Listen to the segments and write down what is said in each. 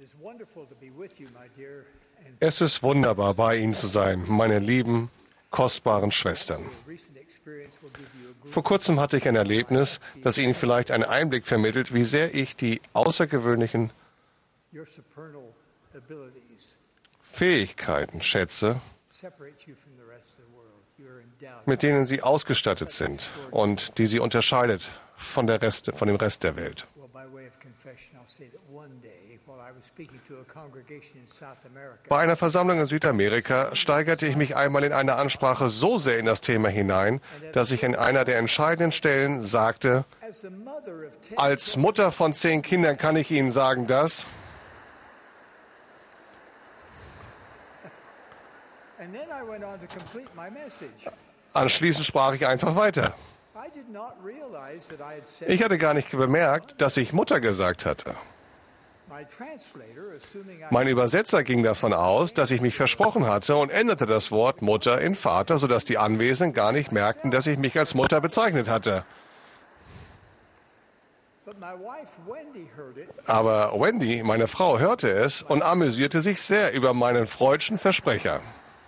Es ist wunderbar, bei Ihnen zu sein, meine lieben, kostbaren Schwestern. Vor kurzem hatte ich ein Erlebnis, das Ihnen vielleicht einen Einblick vermittelt, wie sehr ich die außergewöhnlichen Fähigkeiten schätze, mit denen Sie ausgestattet sind und die Sie unterscheidet von dem Rest der Welt. Bei einer Versammlung in Südamerika steigerte ich mich einmal in einer Ansprache so sehr in das Thema hinein, dass ich an einer der entscheidenden Stellen sagte, als Mutter von 10 Kindern kann ich Ihnen sagen, dass... Anschließend sprach ich einfach weiter. Ich hatte gar nicht bemerkt, dass ich Mutter gesagt hatte. Mein Übersetzer ging davon aus, dass ich mich versprochen hatte und änderte das Wort Mutter in Vater, sodass die Anwesenden gar nicht merkten, dass ich mich als Mutter bezeichnet hatte. Aber Wendy, meine Frau, hörte es und amüsierte sich sehr über meinen freudschen Versprecher.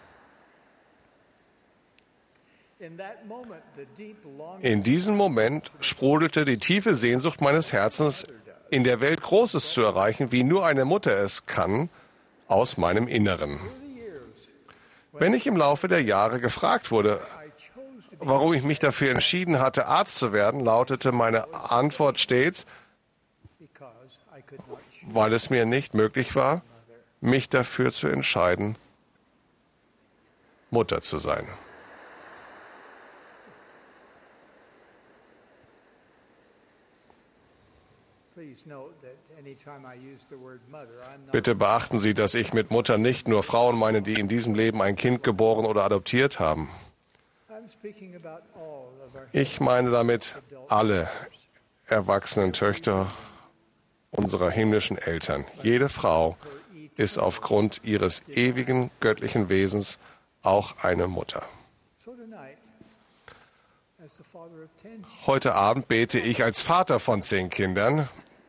In diesem Moment sprudelte die tiefe Sehnsucht meines Herzens, in der Welt Großes zu erreichen, wie nur eine Mutter es kann, aus meinem Inneren. Wenn ich im Laufe der Jahre gefragt wurde, warum ich mich dafür entschieden hatte, Arzt zu werden, lautete meine Antwort stets, weil es mir nicht möglich war, mich dafür zu entscheiden, Mutter zu sein. Bitte beachten Sie, dass ich mit Mutter nicht nur Frauen meine, die in diesem Leben ein Kind geboren oder adoptiert haben. Ich meine damit alle erwachsenen Töchter unserer himmlischen Eltern. Jede Frau ist aufgrund ihres ewigen göttlichen Wesens auch eine Mutter. Heute Abend bete ich als Vater von 10 Kindern,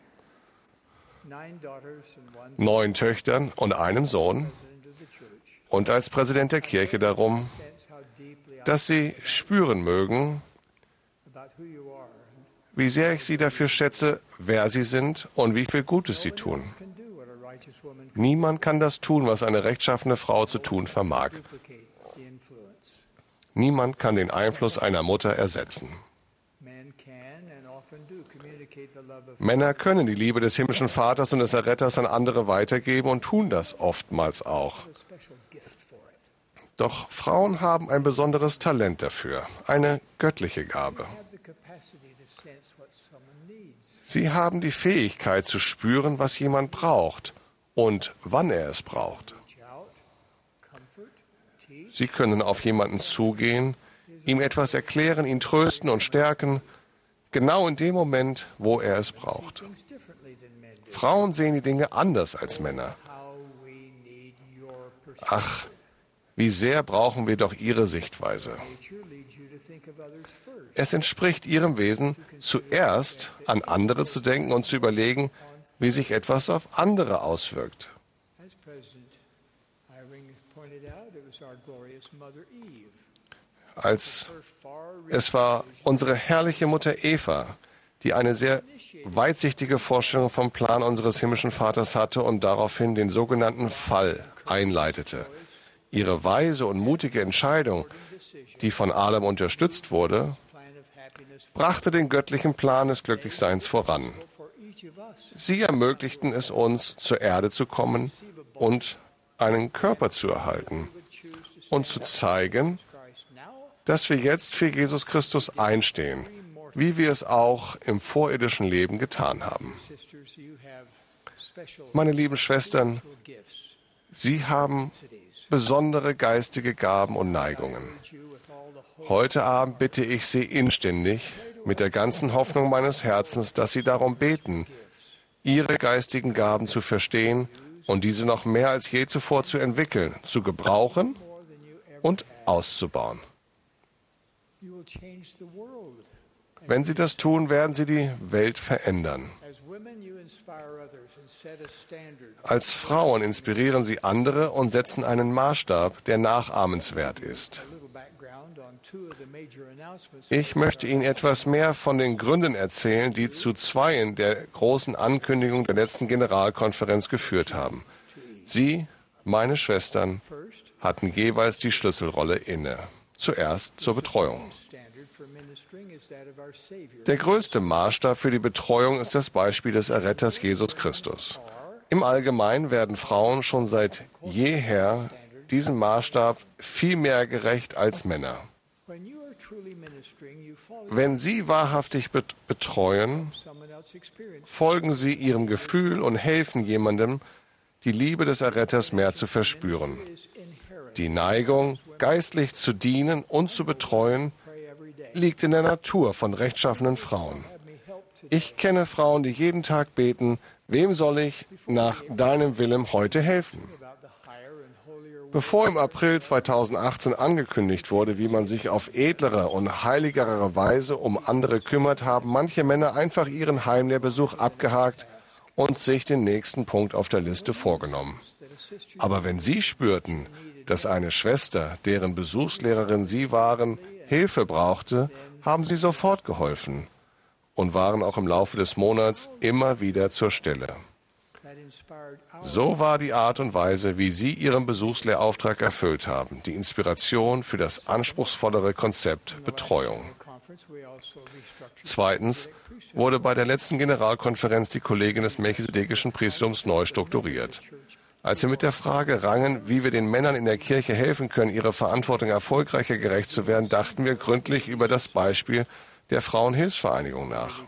9 Töchtern und einem Sohn und als Präsident der Kirche darum, dass sie spüren mögen, wie sehr ich sie dafür schätze, wer sie sind und wie viel Gutes sie tun. Niemand kann das tun, was eine rechtschaffene Frau zu tun vermag. Niemand kann den Einfluss einer Mutter ersetzen. Männer können die Liebe des himmlischen Vaters und des Erretters an andere weitergeben und tun das oftmals auch. Doch Frauen haben ein besonderes Talent dafür, eine göttliche Gabe. Sie haben die Fähigkeit zu spüren, was jemand braucht und wann er es braucht. Sie können auf jemanden zugehen, ihm etwas erklären, ihn trösten und stärken, genau in dem Moment, wo er es braucht. Frauen sehen die Dinge anders als Männer. Ach, wie sehr brauchen wir doch ihre Sichtweise. Es entspricht ihrem Wesen, zuerst an andere zu denken und zu überlegen, wie sich etwas auf andere auswirkt. Es war unsere herrliche Mutter Eva, die eine sehr weitsichtige Vorstellung vom Plan unseres himmlischen Vaters hatte und daraufhin den sogenannten Fall einleitete. Ihre weise und mutige Entscheidung, die von Adam unterstützt wurde, brachte den göttlichen Plan des Glücklichseins voran. Sie ermöglichten es uns, zur Erde zu kommen und einen Körper zu erhalten und zu zeigen, dass wir jetzt für Jesus Christus einstehen, wie wir es auch im vorirdischen Leben getan haben. Meine lieben Schwestern, Sie haben besondere geistige Gaben und Neigungen. Heute Abend bitte ich Sie inständig, mit der ganzen Hoffnung meines Herzens, dass Sie darum beten, Ihre geistigen Gaben zu verstehen und diese noch mehr als je zuvor zu entwickeln, zu gebrauchen und auszubauen. Wenn Sie das tun, werden Sie die Welt verändern. Als Frauen inspirieren Sie andere und setzen einen Maßstab, der nachahmenswert ist. Ich möchte Ihnen etwas mehr von den Gründen erzählen, die zu zweien der großen Ankündigung der letzten Generalkonferenz geführt haben. Sie, meine Schwestern, hatten jeweils die Schlüsselrolle inne. Zuerst zur Betreuung. Der größte Maßstab für die Betreuung ist das Beispiel des Erretters Jesus Christus. Im Allgemeinen werden Frauen schon seit jeher diesem Maßstab viel mehr gerecht als Männer. Wenn Sie wahrhaftig betreuen, folgen Sie Ihrem Gefühl und helfen jemandem, die Liebe des Erretters mehr zu verspüren. Die Neigung, geistlich zu dienen und zu betreuen, liegt in der Natur von rechtschaffenen Frauen. Ich kenne Frauen, die jeden Tag beten, wem soll ich nach deinem Willen heute helfen? Bevor im April 2018 angekündigt wurde, wie man sich auf edlere und heiligere Weise um andere kümmert, haben manche Männer einfach ihren Heimlehrbesuch abgehakt und sich den nächsten Punkt auf der Liste vorgenommen. Aber wenn sie spürten, dass eine Schwester, deren Besuchslehrerin sie waren, Hilfe brauchte, haben sie sofort geholfen und waren auch im Laufe des Monats immer wieder zur Stelle. So war die Art und Weise, wie Sie Ihren Besuchslehrauftrag erfüllt haben, die Inspiration für das anspruchsvollere Konzept Betreuung. Zweitens wurde bei der letzten Generalkonferenz die Kollegin des melchisedekischen Priestertums neu strukturiert. Als wir mit der Frage rangen, wie wir den Männern in der Kirche helfen können, ihrer Verantwortung erfolgreicher gerecht zu werden, dachten wir gründlich über das Beispiel der Frauenhilfsvereinigung nach.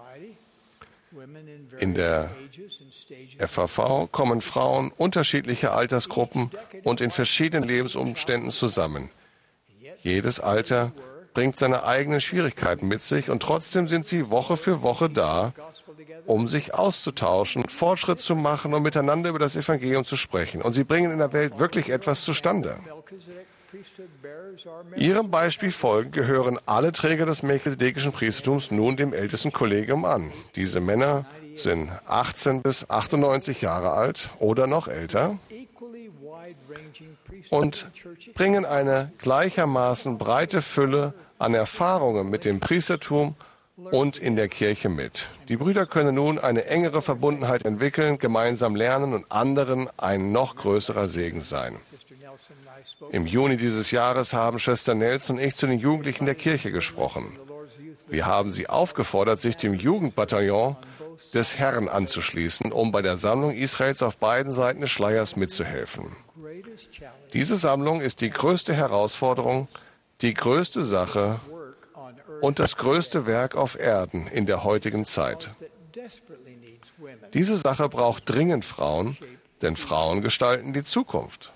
In der FAV kommen Frauen unterschiedlicher Altersgruppen und in verschiedenen Lebensumständen zusammen. Jedes Alter bringt seine eigenen Schwierigkeiten mit sich und trotzdem sind sie Woche für Woche da, um sich auszutauschen, Fortschritt zu machen und miteinander über das Evangelium zu sprechen. Und sie bringen in der Welt wirklich etwas zustande. Ihrem Beispiel folgend gehören alle Träger des melchisedekischen Priestertums nun dem Ältestenkollegium an. Diese Männer sind 18 bis 98 Jahre alt oder noch älter und bringen eine gleichermaßen breite Fülle an Erfahrungen mit dem Priestertum und in der Kirche mit. Die Brüder können nun eine engere Verbundenheit entwickeln, gemeinsam lernen und anderen ein noch größerer Segen sein. Im Juni dieses Jahres haben Schwester Nelson und ich zu den Jugendlichen der Kirche gesprochen. Wir haben sie aufgefordert, sich dem Jugendbataillon des Herrn anzuschließen, um bei der Sammlung Israels auf beiden Seiten des Schleiers mitzuhelfen. Diese Sammlung ist die größte Herausforderung, die größte Sache und das größte Werk auf Erden in der heutigen Zeit. Diese Sache braucht dringend Frauen, denn Frauen gestalten die Zukunft.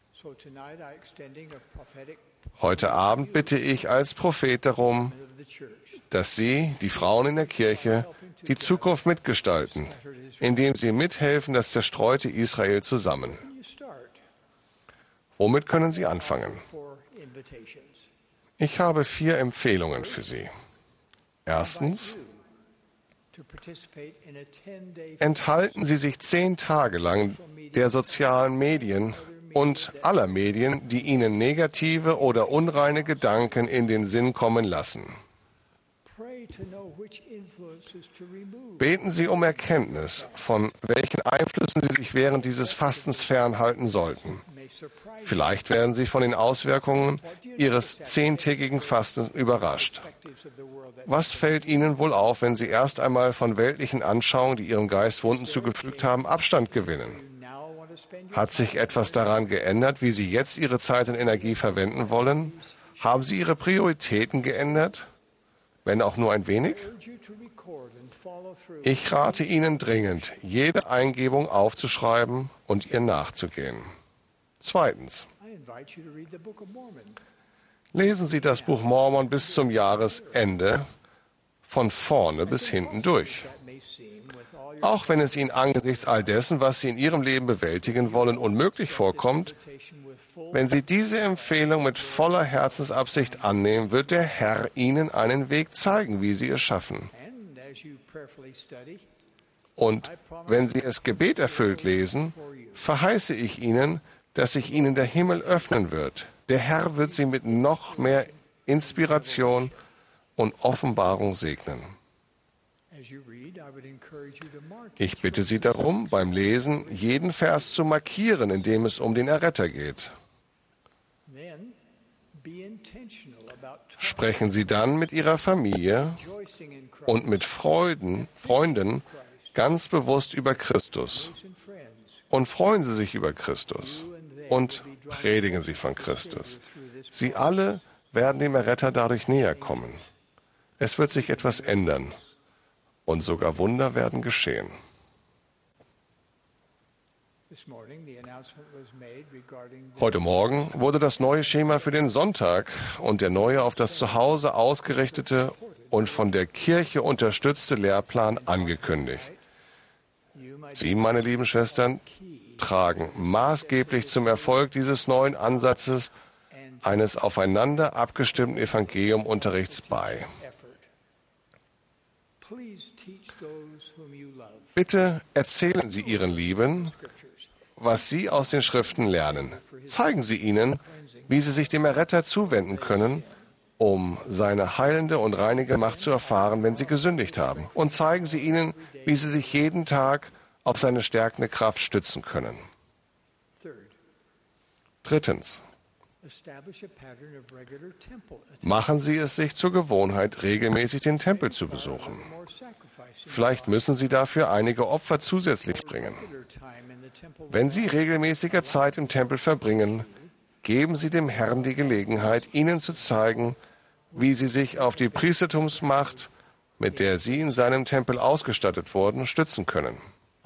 Heute Abend bitte ich als Prophet darum, dass Sie, die Frauen in der Kirche, die Zukunft mitgestalten, indem Sie mithelfen, das zerstreute Israel zusammen. Womit können Sie anfangen? Ich habe 4 Empfehlungen für Sie. Erstens, enthalten Sie sich 10 Tage lang der sozialen Medien und aller Medien, die Ihnen negative oder unreine Gedanken in den Sinn kommen lassen. Beten Sie um Erkenntnis, von welchen Einflüssen Sie sich während dieses Fastens fernhalten sollten. Vielleicht werden Sie von den Auswirkungen Ihres 10-tägigen Fastens überrascht. Was fällt Ihnen wohl auf, wenn Sie erst einmal von weltlichen Anschauungen, die Ihrem Geist Wunden zugefügt haben, Abstand gewinnen? Hat sich etwas daran geändert, wie Sie jetzt Ihre Zeit und Energie verwenden wollen? Haben Sie Ihre Prioritäten geändert? Wenn auch nur ein wenig? Ich rate Ihnen dringend, jede Eingebung aufzuschreiben und ihr nachzugehen. Zweitens. Lesen Sie das Buch Mormon bis zum Jahresende von vorne bis hinten durch. Auch wenn es Ihnen angesichts all dessen, was Sie in Ihrem Leben bewältigen wollen, unmöglich vorkommt, Wenn Sie diese Empfehlung mit voller Herzensabsicht annehmen, wird der Herr Ihnen einen Weg zeigen, wie Sie es schaffen. Und wenn Sie es gebeterfüllt lesen, verheiße ich Ihnen, dass sich Ihnen der Himmel öffnen wird. Der Herr wird Sie mit noch mehr Inspiration und Offenbarung segnen. Ich bitte Sie darum, beim Lesen jeden Vers zu markieren, in dem es um den Erretter geht. Sprechen Sie dann mit Ihrer Familie und mit Freunden ganz bewusst über Christus. Und freuen Sie sich über Christus und predigen Sie von Christus. Sie alle werden dem Erretter dadurch näher kommen. Es wird sich etwas ändern und sogar Wunder werden geschehen. Heute Morgen wurde das neue Schema für den Sonntag und der neue auf das Zuhause ausgerichtete und von der Kirche unterstützte Lehrplan angekündigt. Sie, meine lieben Schwestern, tragen maßgeblich zum Erfolg dieses neuen Ansatzes eines aufeinander abgestimmten Evangeliumunterrichts bei. Bitte erzählen Sie Ihren Lieben, was Sie aus den Schriften lernen. Zeigen Sie ihnen, wie sie sich dem Erretter zuwenden können, um seine heilende und reinige Macht zu erfahren, wenn sie gesündigt haben. Und zeigen Sie ihnen, wie sie sich jeden Tag auf seine stärkende Kraft stützen können. Drittens. Machen Sie es sich zur Gewohnheit, regelmäßig den Tempel zu besuchen. Vielleicht müssen Sie dafür einige Opfer zusätzlich bringen. Wenn Sie regelmäßiger Zeit im Tempel verbringen, geben Sie dem Herrn die Gelegenheit, Ihnen zu zeigen, wie Sie sich auf die Priestertumsmacht, mit der Sie in seinem Tempel ausgestattet wurden, stützen können.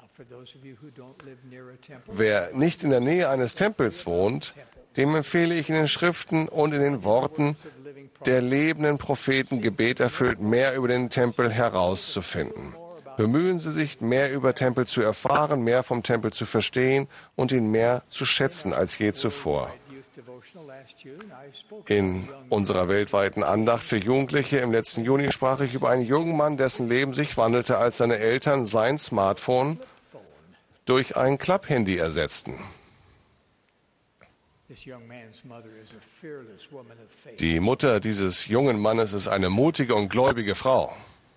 Wer nicht in der Nähe eines Tempels wohnt, dem empfehle ich in den Schriften und in den Worten der lebenden Propheten gebeterfüllt mehr über den Tempel herauszufinden. Bemühen Sie sich, mehr über Tempel zu erfahren, mehr vom Tempel zu verstehen und ihn mehr zu schätzen als je zuvor. In unserer weltweiten Andacht für Jugendliche im letzten Juni sprach ich über einen jungen Mann, dessen Leben sich wandelte, als seine Eltern sein Smartphone durch ein Klapphandy ersetzten. Die Mutter dieses jungen Mannes ist eine mutige und gläubige Frau.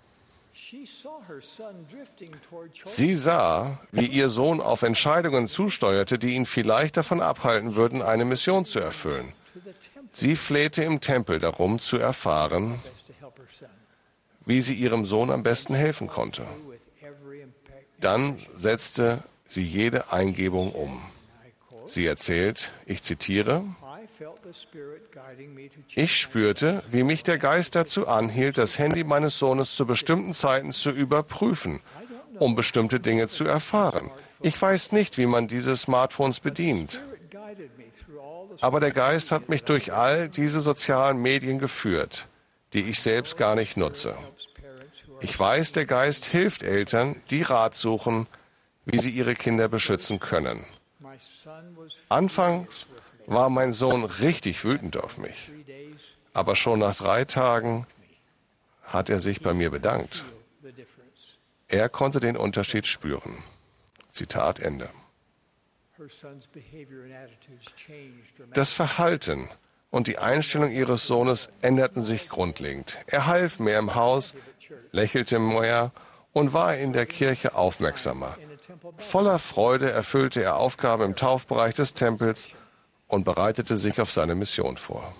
Sie sah, wie ihr Sohn auf Entscheidungen zusteuerte, die ihn vielleicht davon abhalten würden, eine Mission zu erfüllen. Sie flehte im Tempel darum, zu erfahren, wie sie ihrem Sohn am besten helfen konnte. Dann setzte sie jede Eingebung um. Sie erzählt, ich zitiere, ich spürte, wie mich der Geist dazu anhielt, das Handy meines Sohnes zu bestimmten Zeiten zu überprüfen, um bestimmte Dinge zu erfahren. Ich weiß nicht, wie man diese Smartphones bedient. Aber der Geist hat mich durch all diese sozialen Medien geführt, die ich selbst gar nicht nutze. Ich weiß, der Geist hilft Eltern, die Rat suchen, wie sie ihre Kinder beschützen können. Anfangs war mein Sohn richtig wütend auf mich. Aber schon nach 3 Tagen hat er sich bei mir bedankt. Er konnte den Unterschied spüren. Zitat Ende. Das Verhalten und die Einstellung ihres Sohnes änderten sich grundlegend. Er half mehr im Haus, lächelte mehr und war in der Kirche aufmerksamer. Voller Freude erfüllte er Aufgaben im Taufbereich des Tempels und bereitete sich auf seine Mission vor.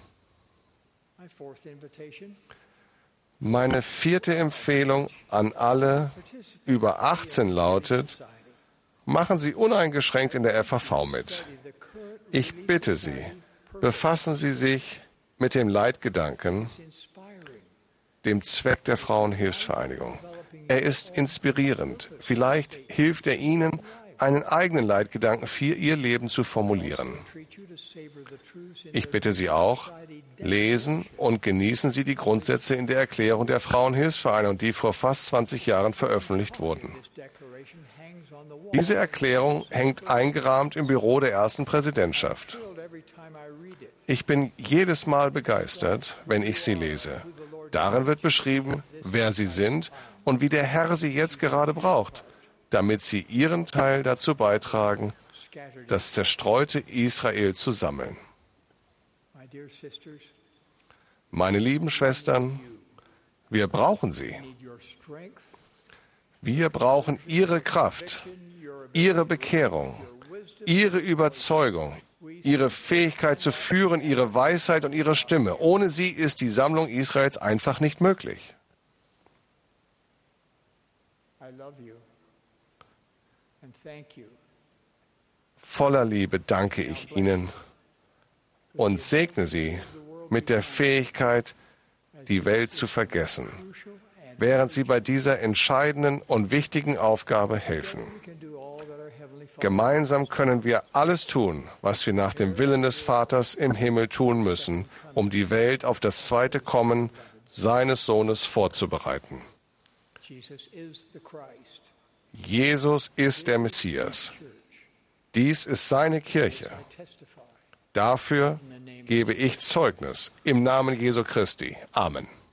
Meine 4. Empfehlung an alle über 18 lautet, machen Sie uneingeschränkt in der FAV mit. Ich bitte Sie, befassen Sie sich mit dem Leitgedanken, dem Zweck der Frauenhilfsvereinigung. Er ist inspirierend. Vielleicht hilft er Ihnen, einen eigenen Leitgedanken für Ihr Leben zu formulieren. Ich bitte Sie auch, lesen und genießen Sie die Grundsätze in der Erklärung der Frauenhilfsvereinigung, die vor fast 20 Jahren veröffentlicht wurden. Diese Erklärung hängt eingerahmt im Büro der ersten Präsidentschaft. Ich bin jedes Mal begeistert, wenn ich sie lese. Darin wird beschrieben, wer sie sind und wie der Herr sie jetzt gerade braucht, damit sie ihren Teil dazu beitragen, das zerstreute Israel zu sammeln. Meine lieben Schwestern, wir brauchen sie. Wir brauchen ihre Kraft, ihre Bekehrung, ihre Überzeugung, ihre Fähigkeit zu führen, ihre Weisheit und ihre Stimme. Ohne sie ist die Sammlung Israels einfach nicht möglich. Voller Liebe danke ich Ihnen und segne Sie mit der Fähigkeit, die Welt zu vergessen, während Sie bei dieser entscheidenden und wichtigen Aufgabe helfen. Gemeinsam können wir alles tun, was wir nach dem Willen des Vaters im Himmel tun müssen, um die Welt auf das zweite Kommen seines Sohnes vorzubereiten. Jesus ist der Messias. Dies ist seine Kirche. Dafür gebe ich Zeugnis im Namen Jesu Christi. Amen.